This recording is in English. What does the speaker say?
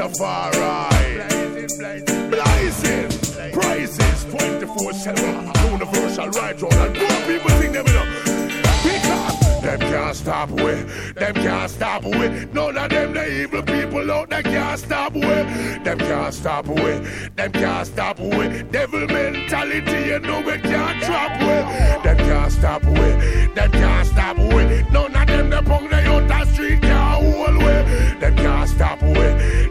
Rastafari. Blazing, praises 24/7, universal right road, and poor people think them enough. Because them can't stop we, them can't stop we. None of them the evil people out there can't stop we. Them can't stop we, them can't stop we. Devil mentality, you know we can't trap we. Them can't stop we, them can't stop we. None of them the punk they out the street can't hold we. Them can't stop we.